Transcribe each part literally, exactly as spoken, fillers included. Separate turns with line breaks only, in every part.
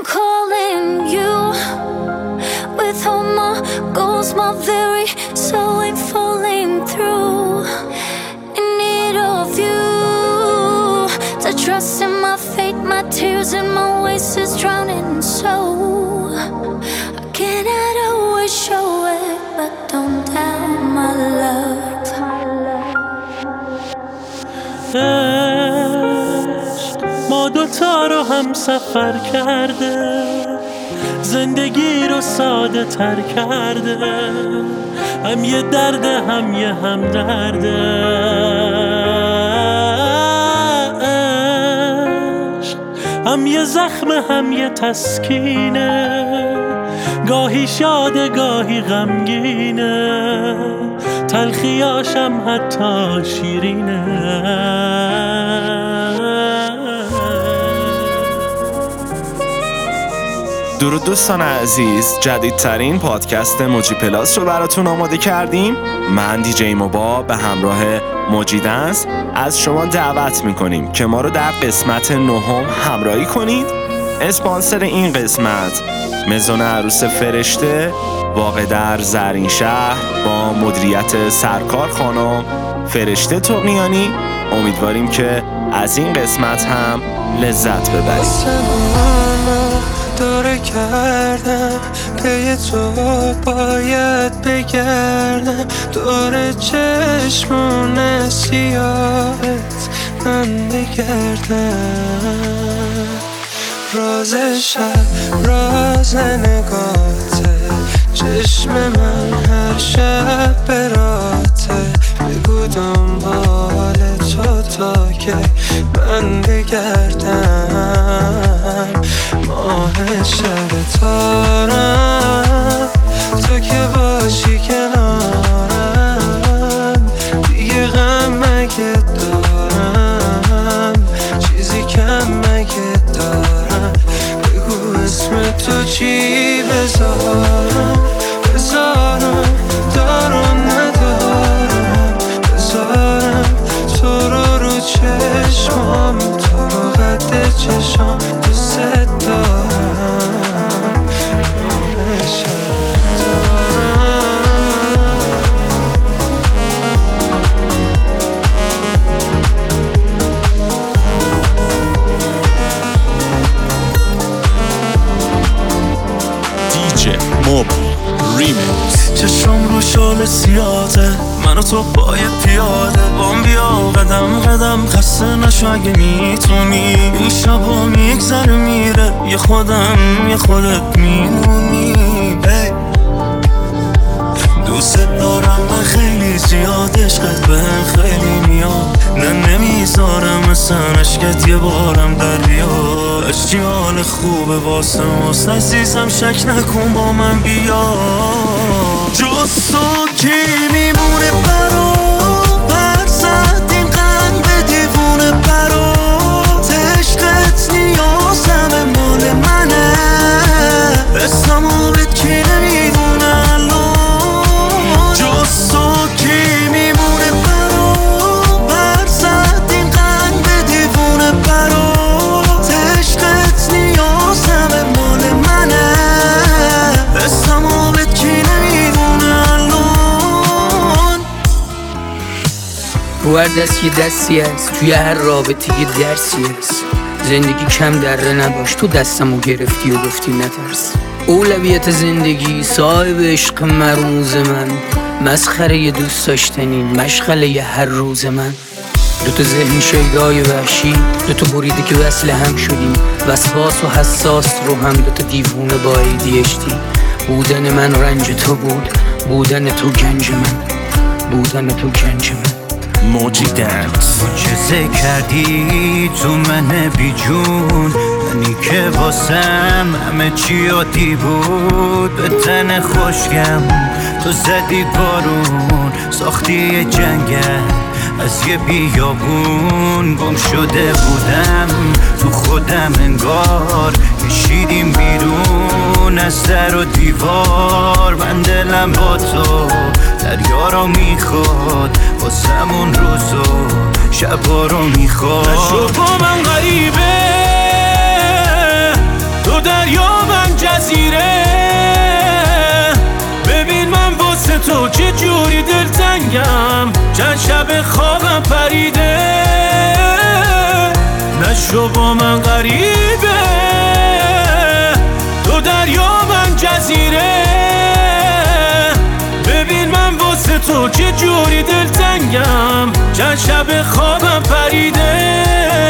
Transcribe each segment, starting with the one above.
I'm calling you with all my goals, my very soul ain't falling through. In need of you to trust in my fate, my tears and my waste is drowning. So I cannot always show it, but don't doubt my love.
ما دوتا رو هم سفر کرده، زندگی رو ساده تر کرده، هم یه درده هم یه هم درده. هم یه زخم هم یه تسکینه، گاهی شاده گاهی غمگینه، تلخیاشم حتی شیرینه.
درود دوستان عزیز، جدیدترین پادکست موجی پلاس رو براتون آماده کردیم. من دیجی موبا به همراه موجی دنس از شما دعوت میکنیم که ما رو در قسمت نهم همراهی کنید. اسپانسر این قسمت مزون عروس فرشته واقع در زرین شهر با مدیریت سرکار خانم فرشته تقیانی. امیدواریم که از این قسمت هم لذت ببرید.
داره کردم پی تو باید بگردم، دور چشمون سیاهت من بگردم. راز شب راز نگاته، چشم من هر شب براته. بگو دنبال تو تا که من بگردم. ماه شب تارم تو که باشی کنارم، دیگه غم مگه دارم، چیزی کم مگه دارم. بگو اسم تو چی بذارم، بذارم دارم ندارم، بذارم تو رو رو چشمام، تو رو قد چشم دوست دارم.
دیجی موبا ریمیکس.
چشم رو شال سیاته، من و تو باید پیاده بام بیا قدم قدم، خسته نشو اگه میتونی. این شبا میگذره میره، یه خودم یه خودت میمونی. hey. دوست دارم من خیلی زیاد، عشقت بهم خیلی میاد، نه نمیذارم مثلا عشقت یه بارم در بیاد. عشقی حال خوبه واسه ماست عزیزم، شک نکن با من بیا. جز تو کی میمونه برا پر زد این قلب دیوونه برا، عشقت نیازم مال منه، اسمو بهت کی نمیدونه الان. جز تو کی میمونه برا پر زد این قلب دیوونه برا، عشقت نیازم مال منه، اسمو بهت کی نمیدونه الان.
رو هر دست یه دستی هست، توی هر رابطه یه درسی هست. زندگی کم دره نباش، تو دستمو گرفتی و گفتی نترس. اولویت زندگی صاحب عشق مروز من، مسخره ی دوست داشتنی مشغله ی هر روز من. دوتا ذهن شیدای وحشی، دوتا بریده که وصل هم شدیم، وسواس و حساس رو هم دوتا دیوونه با ای دی اچ دی. بودن من رنج تو بود، بودن تو گنج من، بودن تو گنج من.
موجی دنس.
چه کردی تو من بی جون، منی که واسم همه چی عادی بود. به تن خوشگم تو زدی بارون، ساختی یه جنگل از یه بیابون. گم شده بودم تو خودم انگار، کشیدیم بیرون از در و دیوار. من دلم با تو دریا رو میخواد، واسمون روز و شبا رو میخواد.
نشو با من غریبه تو دریا تو چه جوری دلتنگم، چند شب خوابم پریده، نشو با من غریبه، تو دریا من جزیره، ببین من واسه تو چه جوری دلتنگم، چند شب خوابم پریده.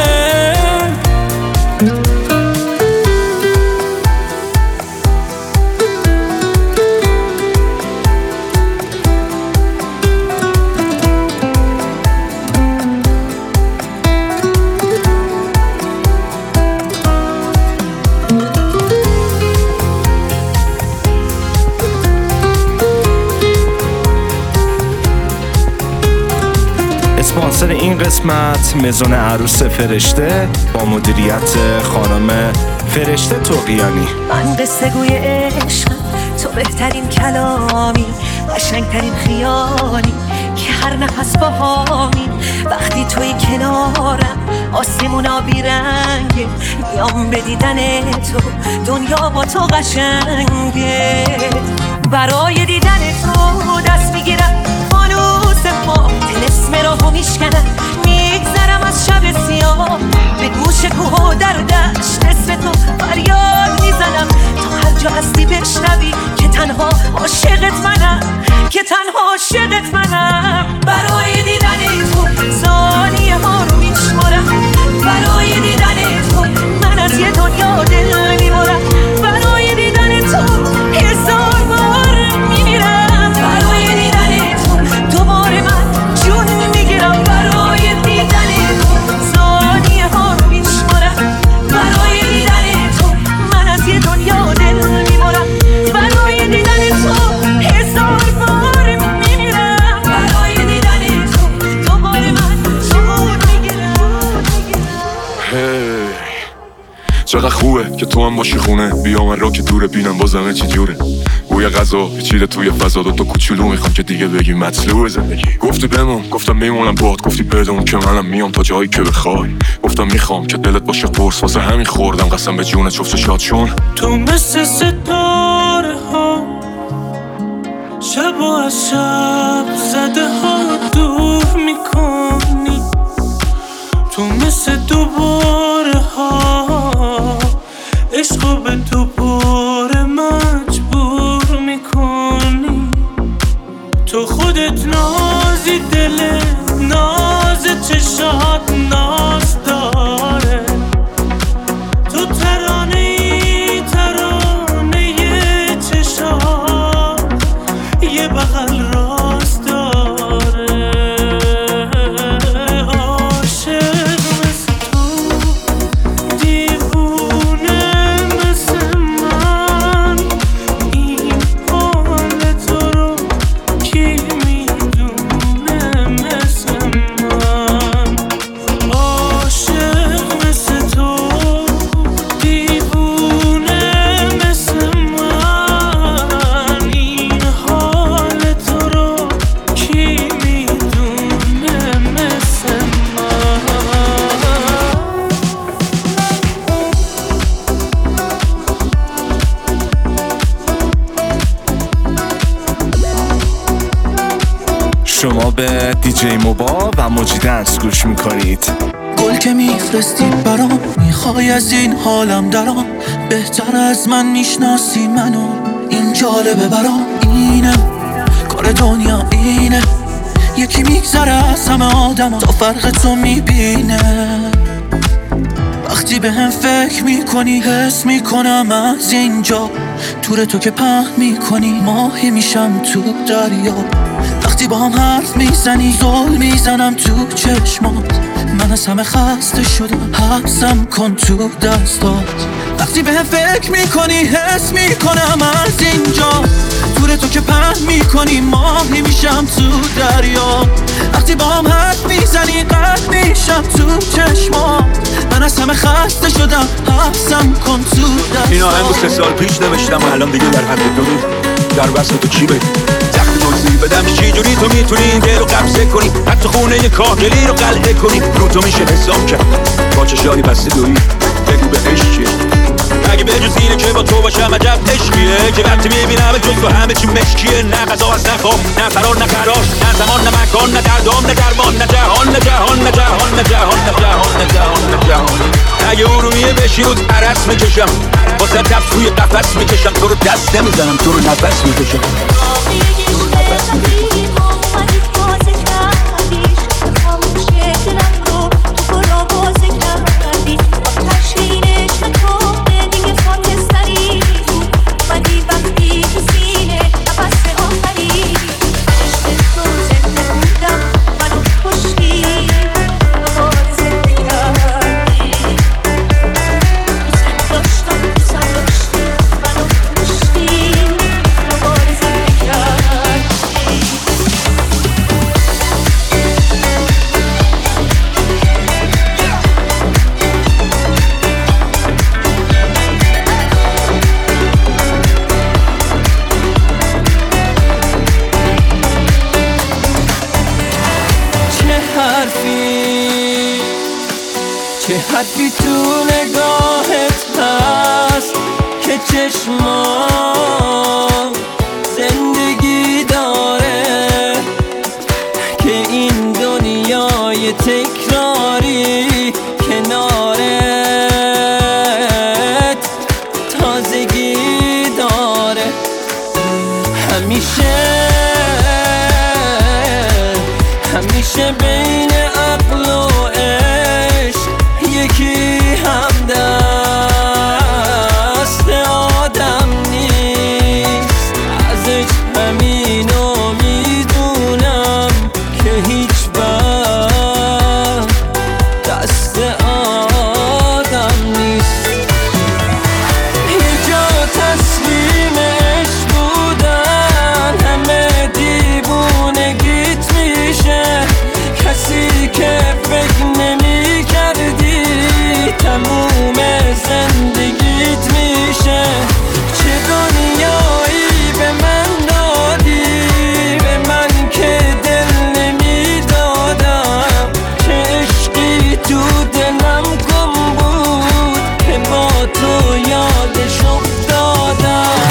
اسپانسر این قسمت مزون عروس فرشته با مدیریت خانم فرشته طغیانی.
من قصه گوی عشقم، تو بهترین کلامی، قشنگترین خیالی که هر نفس باهامی. وقتی توی کنارم آسمونا بیرنگه، میام به دیدن تو، دنیا با تو قشنگه. برای دیدن تو دست میگیرم فانوس ما، طلسم راهو میشکنم، میگذرم از شب سیاه، به گوش کوه و در دشت اسم تو فریاد میزنم، تا هر جا هستی بشنوی که تنها عاشقت منم، که تنها عاشقت منم. برای دیدن تو ثانیه ها رو میشمارم، برای دیدن تو من از یه دنیا دل میبرم، برای دیدن تو هزار بار میمیرم، برای دیدن تو دوباره من جون میگیرم، برای دیدن تو ثانیه ها رو میشمارم، برای دیدن تو من از یه دنیا دل میبرم، برای دیدن تو هزار بار میمیرم، برای دیدن تو دوباره من جون میگیرم.
چقدر خوبه که تو هم باشی خونه، بیا من را که دوره بینم بازمه چی جوره، بوی غذا پیچیده توی فضا، دو تا کوچولو میخوام که دیگه بگی مطلوب زندگی. گفتی بمون، گفتم میمونم باد، گفتی بدون که منم میام تا جایی که بخوای، گفتم میخوام که دلت باشه قرص، واسه همین خوردم قسم به جون جفت شاد چون
تو مثل ستاره ها، شب و از شب زده ها دور میکنی، تو مثل دوباره ها، عشقو به دوباره مجبور میکنی، تو خودت نازی، دل ناز چشات ناز داره، تو ترانه ای ترانه چشات یه بغل راست داره. عاشق مثل تو، دیوونه مثل من، این حال تو رو کی میدونه مثل من. عاشق مثل تو، دیوونه مثل من، این حال تو رو کی میدونه مثل من.
شما به دیجی موبا و مجیدنس گوش میکنید.
گل که میفرستی برام، میخوای از این حالم درام، بهتر از من میشناسی منو، این جالبه برام، اینه کار دنیا اینه، یکی میگذره از همه آدم تا فرق تو میبینه. وقتی به هم فکر میکنی حس میکنم از اینجا، تور تو که پهن میکنی ماهی میشم تو دریا. وقتی با هم حرف میزنی زل میزنم تو چشمات، من از همه خسته شدم حبسم کن تو دستات. وقتی به هم فکر میکنی حس میکنم از اینجا، تور تو که پهن میکنی ماهی میشم تو دریا. وقتی با هم حرف میزنی قد میشم تو چشمات، من از همه خسته شدم حبسم کن تو دستات.
این آهنگو سه سال پیش نوشتم و الان دیگه در حد دونی، در وصل تو چی بگی؟ زخم توضیح بدم چی جوری تو میتونی این دل رو قبضه کنی، حتی خونه یه کاهگلی رو قلعه کنی، رو تو میشه حساب کرد با چشای بسته دوری. بگو به عشق چیه؟ اگه به جز اینه که با با تو باشم عجب عشقیه که وقتی میبینم جز تو همه چی مشکیه. نه غذا هست نه خواب نه فرار نه قرار نه زمان نه مکان نه دردام نه درمان نه جهان نه جهان نه جهان نه جهان نه جهان نه جهان نه جهان. اگه ارومیه بشی رود عرص میکشم واسه دفت توی قفص میکشم تو رو دست نمیزنم تو رو نفس میکشم.
چه حرفی تو نگاهت هست که چشمام زندگی داره که این دنیای تکراری کنارت تازگی داره. همیشه همیشه بین عقل و یکی هم دست آدم نیست. ازش همینو میدونم که هیچ وقت دست آدم نیست. یه جا تسلیمش بودن همه دیوونگیت میشه. کسی که فکر نمی کردی تموم زندگیت میشه. چه دنیایی به من دادی به من که دل نمیدادم. چه عشقی تو دلم گم بود که با تو یادش افتادم.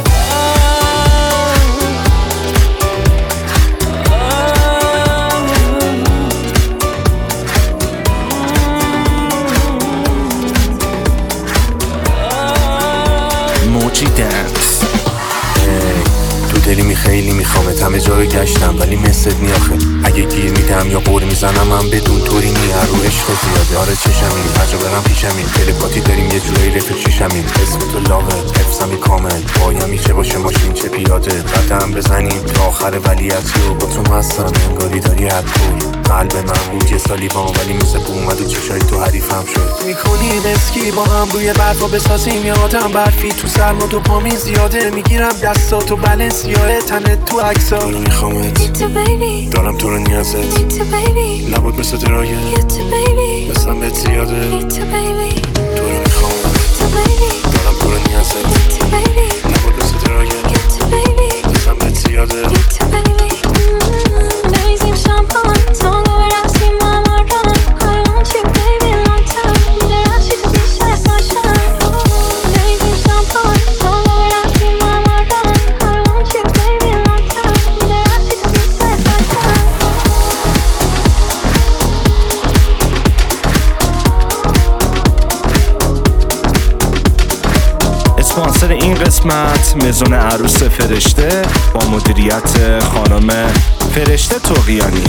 تو دلی می خیلی میخوامت همه جا رو گشتم ولی مثلت نی آخه. اگه گیر میدم یا قور میزنم من بدون طوری نی هر رو عشق زیاده. آره چشمین هر جا برم پیشمین تلپاتی داریم یه جورایی رفیق چیشمین. اسم تو لاغه حفظمی کامل بایم چه باشه ماشین چه پیاده. قدم بزنیم تا آخر ولیعتی و با تو هستم انگاری داری حد پول. قلب من بود یه سالی با ولی مثل بو اومد و چشای تو حریفم شد. میکنی اسکی با هم روی برفا بسازیم یا آدم برفی تو سرما تو پامی زیاده. میگیرم دستاتو بلنسیاه تنت تو عکسا. تو رو میخوامت دارم تو رو نیازت لبات مثل درایه مثلم بهت زیاده. تو رو میخوامت دارم تو رو نیازت لبات مثل درایه مثلم بهت زیاده.
اسپانسر این قسمت مزون عروس فرشته با مدیریت خانم فرشته طغیانی.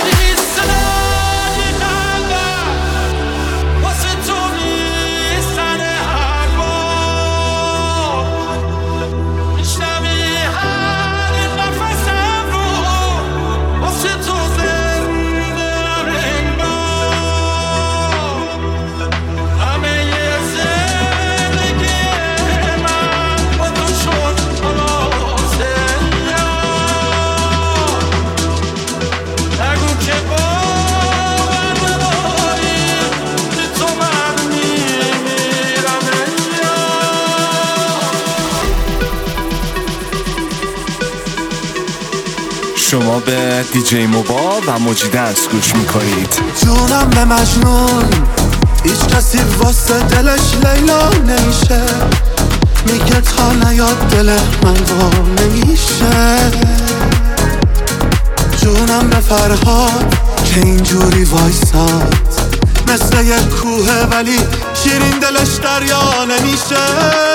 شما به دیجی موبا و موجی دنس گوش میکنید.
جونم به مجنون هیچ کسی واسه دلش لیلا نمیشه. میگه
تا نیاد دل من گم نمیشه جونم به فرهاد که اینجوری وایساد مثل یک کوه ولی شیرین دلش دریا نمیشه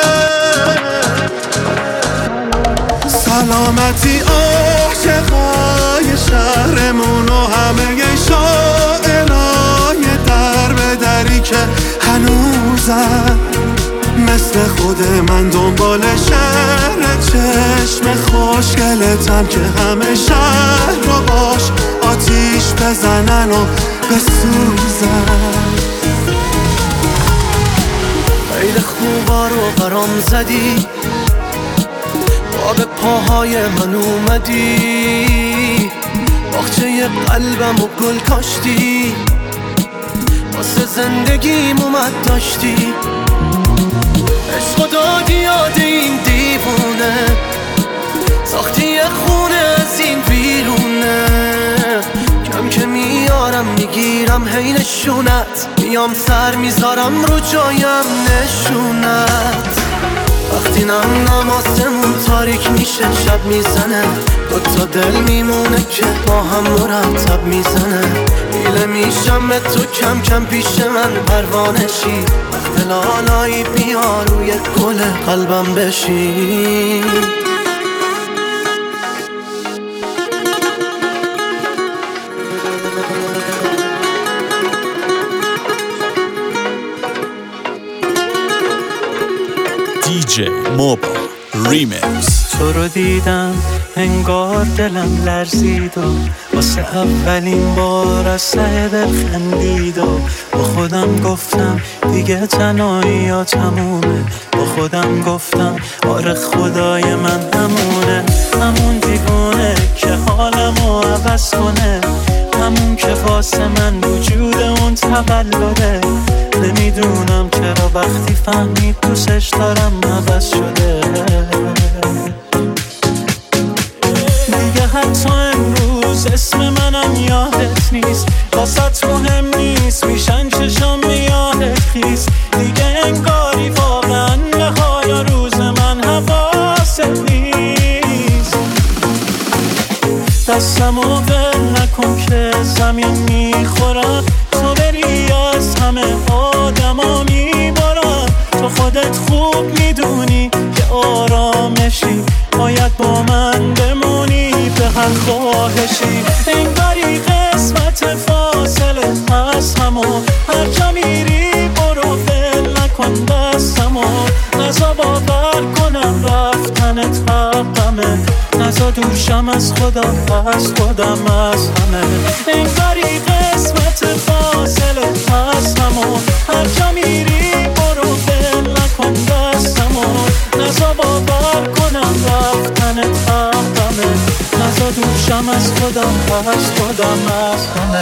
سلامتی عاشقای شهرمون و همه شاعرای در به دری که هنوزم مثل خود من دنبال شهر چشم خوشگلتم که همه شهر رو باش آتیش بزنن و بسوزن خیلی خوبا رو برام زدی با به پاهای من اومدی باغچه قلبم و گل کاشتی واسه زندگیم اومد داشتی عشق دادی یاد این دیوونه ساختی یه خونه از این بیرونه کم که میارم میگیرم هی نشونت میام سر میذارم رو جایم نشونت وقتی نم نماسمون تاریک میشه شب میزنه دوتا دل میمونه که با هم مرتب میزنه میله میشم به تو کم کم پیش من پروانشی وقت لالایی بیا روی گل قلبم بشی
دیجی موبا ریمیکس
تو رو دیدم انگار دلم لرزید و واسه اولین بار از ته دل خندید و با خودم گفتم دیگه تنهایی ها تمومه با خودم گفتم آره خدای من همونه همون دیوونه که حالمو عوض کنه همون که واسه من وجود اون تولده نمیدونم چرا وقتی فهمید دوستش دارم عوض شده دیگه حتی امروز اسم منم یادت نیست واسط مهم نیست میشن چشام یادت خیست دیگه انگاری واقعا نهای روز من حواست نیست دستمو ول نکن که زمین میخورم تو بری از همه آدما میبارم تو خودت خوب میدونی که آرامشی باید با من بمونی به هر خواهشی انگاری قسمت فاصله از همون هر جا میری برو ول نکن دستمو نزا باور کنم رفتنت حقمه نزا دوشم از خودم از خودم از همه انگاری قسمت فاصله از همون هر جا میری برو ول نکن دستمو نزا باور کنم رفتنت حقمه نزا دوشم از خودم از خودم از همه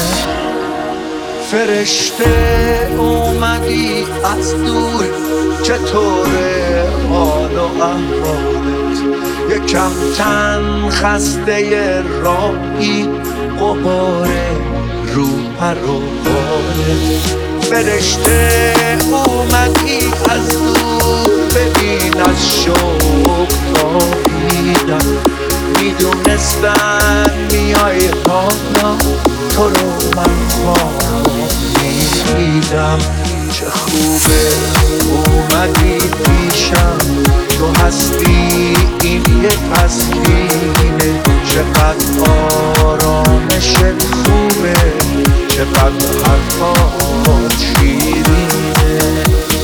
فرشته اومدی از دور چطوره حال و احوالت یکم تن خسته راهی قباره رو پر و بالت فرشته اومدی از دور ببین از شوق خوابیدم میدونستن میای حالا تو رو من خواب میدیدم چه خوبه اومدی پیشم تو هستی این یه تسکینه چقدر آرامشت خوبه چقدر حرفات شیرینه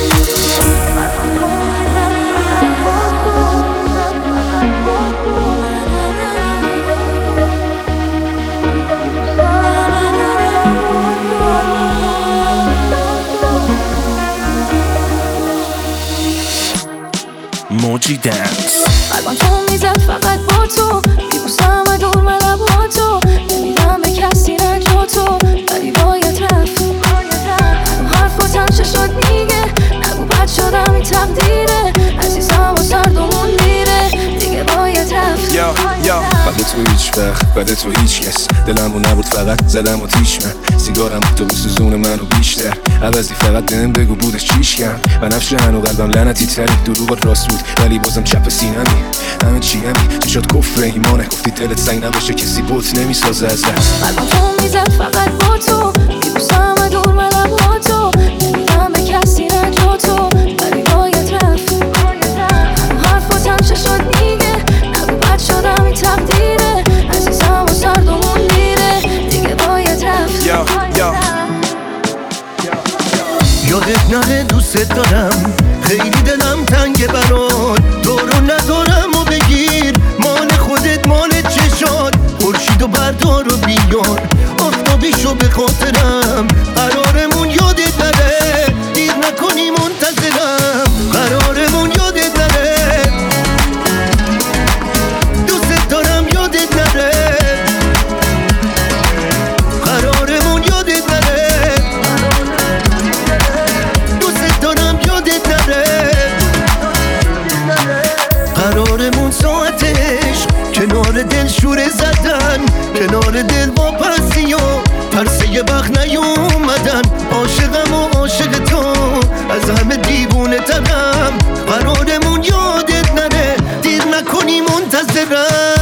موجی دنس
قلبم تو میزد فقط با تو میبوسم و دور ملب ها تو نمیدم به کسی نه جا تو ولی باید رفت هنو حرفاتم چه شد میگه نگو بد شدم این تقدیره عزیزم و سردمون میره دیگه باید رفت
یا یا ولی
تو هیچ وقت بده تو هیچ کس دلمو نبود فقط زدم و تیش من سیگارم تو بسوزون منو بیشتر عوضی فقط بهم بگو بودش چیش کم و نفش هنو قلبم لعنتی تری دروغات راست بود ولی بازم چپ سینمی همه چی همی میشد کفر ایمانه گفتی دلت سنگ نباشه کسی بوت نمیسازه از دست
قلبم تو میزد فقط با تو بیبوسم و دور ملم با تو نمیدم به کسی نه جا تو ولی باید رفت هنو حرفاتم چه شد میگه نگو بد شدم این تقدیره عزیزم و سردمون میره دیگه باید رفت
یادت نره دوست دارم خیلی دلم تنگه برات دارو ندارم و بگیر مال خودت مال چشات خورشید و بردار و بیار آفتابیشو به خاطرم قرارمون یادت نره دیر نکنی منتظرم قرارمون یادت نره دوست دارم یادت نره قرارمون یادت نره دوست دارم یادت نره قرارمون ساعتش کنار دل شوره زدن کنار دل با پرسی و پرسه بخت نیومدن عاشقم و عاشق تو از همه دیوونه ترم قرارمون یادت نره دیر نکنی منتظرم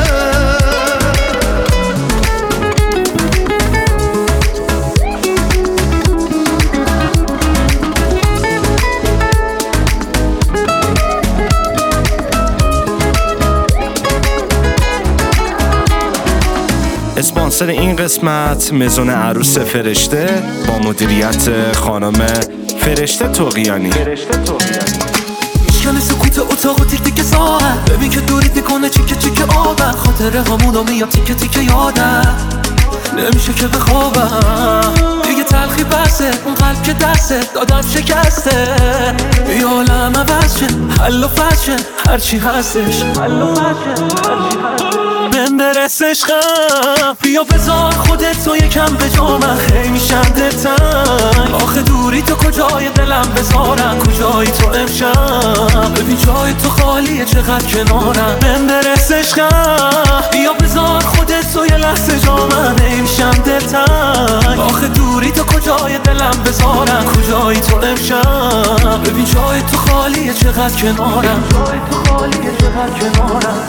اسپانسر این قسمت مزون عروس فرشته با مدیریت خانم فرشته طغیانی.
میشکنه سکوت اتاق و تیک تیک ساعت ببین که دوریت میکنه چیکه چیکه آبم خاطره همونو میاد تیکه تیکه یادم نمیشه که بخوابم دیگه تلخی بسه اون قلب که دسته دادم شکسته ای عالم عوض شه حل و فصل هرچی هستش حل و فصل هرچی هستش بهم برس عشقم بیا بذار خودت تو یکم به جا من خیلی میشم دلتنگ آخه دوری تو کجای دلم بذارم کجایی تو امشب ببین جای تو خالیه چقدر کنارم بهم برس عشقم بیا بذار خودت تو یه لحظه جا من خیلی میشم دلتنگ آخه دوری تو کجای دلم بذارم کجایی تو امشب ببین جای تو خالیه چقدر کنارم جای تو خالیه چقدر کنارم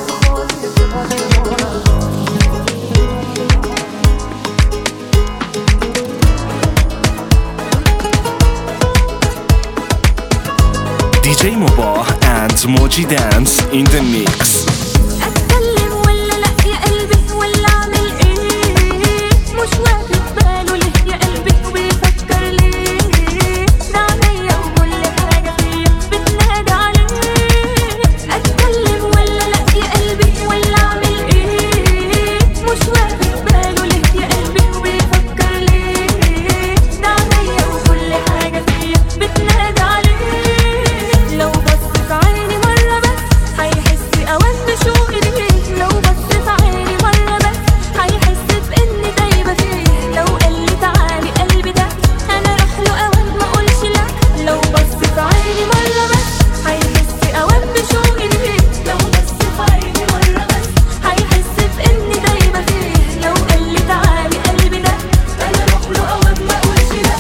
دی جی Mobah and Moji Dance in the mix.
اتكلم ولا لا يا قلبي ولا اعمل ايه مش واخد باله ليه يا قلبي وبيفكر ليه ده عليا وكل حاجه فيا بتنادى عليه اتكلم ولا لا يا قلبي ولا اعمل ايه مش واخد باله ليه يا قلبي وبيفكر ليه ده عليا وكل حاجه فيا بتنادى عليه لو بص في عيني مره بس هيحس اوقات بشوقي ليه لو بص في عيني مره بس هيحس باني دايبه فيه لو قال لي تعالي قلبي ده انا راح له اوقات ما اقولش لا لو بص في عيني مره بس هيحس اوقات بشوقي ليه لو بص في عيني مره بس هيحس باني دايبه فيه لو قال لي تعالي قلبي ده انا راح له اوقات ما اقولش لا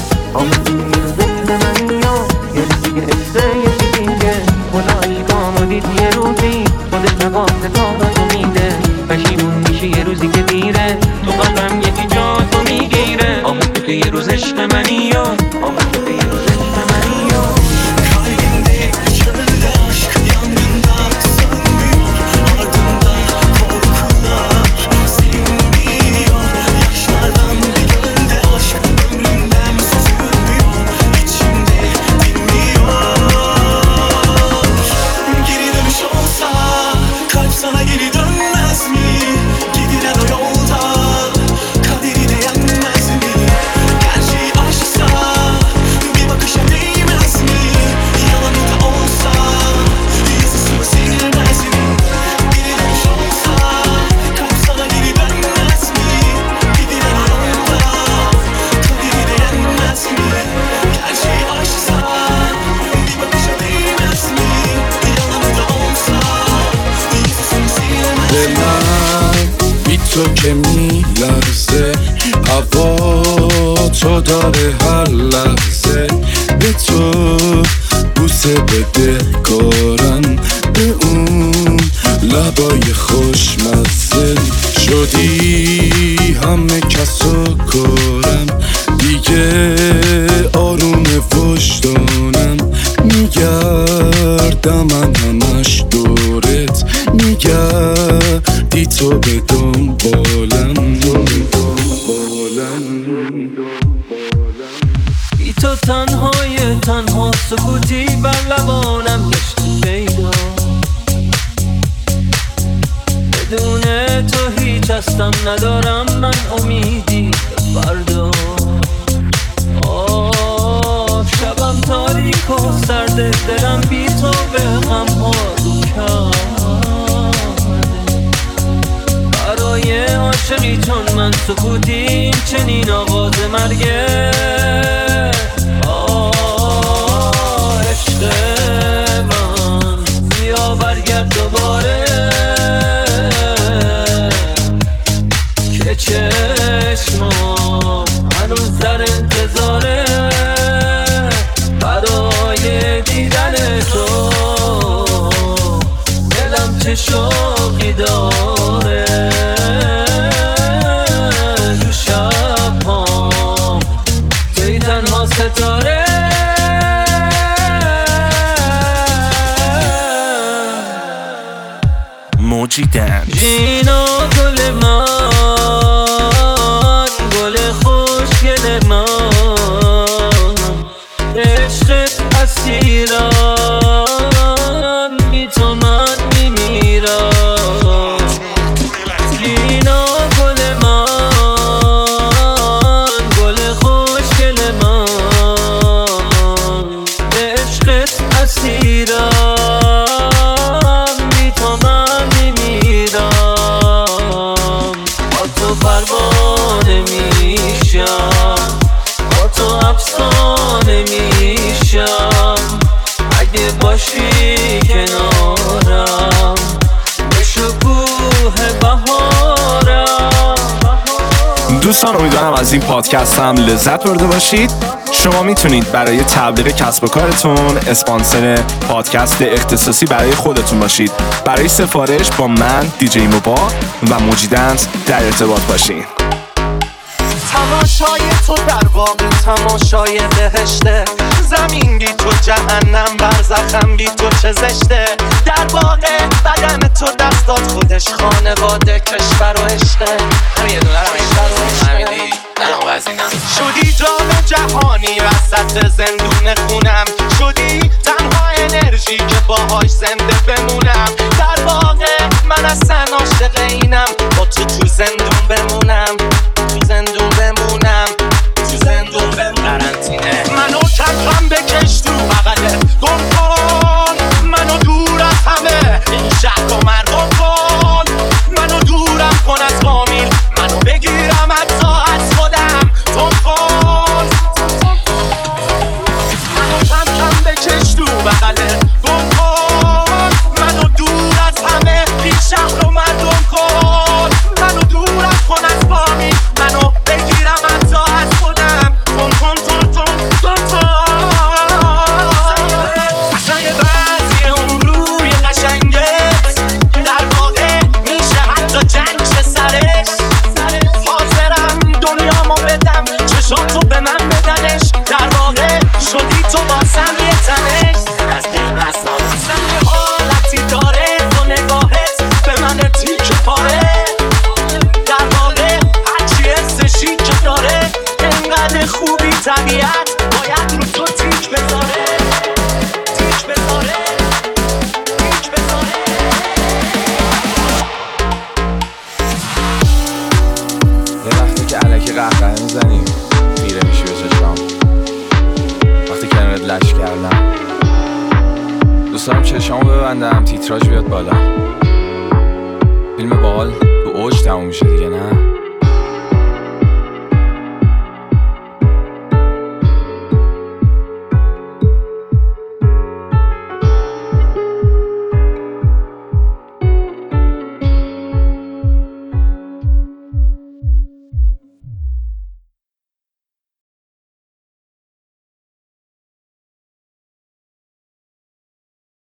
یه روزی خودت نگاه تاقتو میده پشیمون میشه یه روزی که میره تو قلبم یکی جا تو میگیره آمون که یه روز عشق منی یا آمون که یه روز عشق منی یا kalbimde içeride aşk yangında sönmüyor ardında korkular silinmiyor yaşlardan bir gölde aşk ömrümden süzülmüyor içimde dinmiyor geri dönüş olsa kalp sana geri dönmez mi gidilen o yolda kaderine yenmez mi gerçeği aşksa bir bakışa değmez mi yalanı da olsa yazısını silmez mi geri dönüş olsa kalp sana geri dönmez mi gidilen o yolda kaderine yenmez mi gerçeği aşksa bir bakışa değmez mi yalanı da olsa yazısını silmez mi
تو که میلرزه، هوا تو داره هر لحظه. به تو بوسه بده کارم، به اون لبای خوشمزه. شدی همه کسو کارم، دیگه آروم وجدانم. میگردم من همش دورت، میگردی تو به دنبالم.
بی تو تنهای تنها سکوتی بر لبانم گشت پیدا. بدون تو هیچ هستم ندارم من امیدی به فردا. آه شبم تاریک و سرده، دلم بی تو به غم ها رو کرده. برای عاشقی چون من سکوتی این چنین آغاز مرگه. آه عشق من بیا برگرد دوباره، که چشمام هنوز در انتظاره برای دیدن تو. دلم چه شوقی داره تو شب‌هام، توی تنها ستاره.
موجی دنس.
جینا گل من، گل خوشگل من، عشقت اسیرم، بی تو من میمیرم. جینا گل من، گل خوشگل من، عشقت اسیرم، بی تو من میمیرم. با تو پروانه میشم، با تو افسانه میشم. اگه باشی کنارم به شکوه بهارم.
دوستان امیدوارم از این پادکست هم لذت برده باشید. شما میتونید برای تبلیغ کسب و کارتون اسپانسر پادکست اختصاصی برای خودتون باشید. برای سفارش با من دیجی موبا و موجی دنس در ارتباط باشین.
تماشای تو در واقع تماشای بهشته. زمین بی تو جهنم، برزخم بی تو چه زشته. در واقع بدن تو دستات خودش خانواده کشور و عشقه. همین یه دونه رو فهمیدی؟ شدی جام جهانی وسط زندون خونم. شدی تنها انرژی که باهاش زنده بمونم. در واقع من اصلا عاشق اینم با تو تو زندون بمونم، تو زندون بمونم، تو زندون بمونم. قرنطینه منو کتم بکش تو بغله، گم کن منو دور از همه این شهر و مردم کن. منو دورم کن از فامیل، منو بگیرم حتی از خودم تم کن. منو کتم بکش تو بغله، گم کن منو دور از همه این شهر و مردم کن. منو دورم کن از فامیل، منو بگیرم حتی از خودم تم کن تم تم تم تم. قشنگ بعضی اون روی قشنگت در واقع میشه حتی جنگ شه سرش. حاضرم دنیامو بدم چشاتو به من بدنش. در واقع شدی تو باسم یه تنش. از دل اصلا یه حالتی داره تو نگاهت به من تیک پاره. در واقع هرچی حسشی که داره انقدر خوبی طبیعت باید رو تو تیک بذاره، تیک بذاره، تیک بذاره.
یه وقتی که علکی قهقه میزنیم میره میشی به چشمام. وقتی کنارت لش کردم دوست دارم چشمامو ببندم تیتراژ بیاد بالا. فیلم باحال تو اوج تموم میشه دیگه نه؟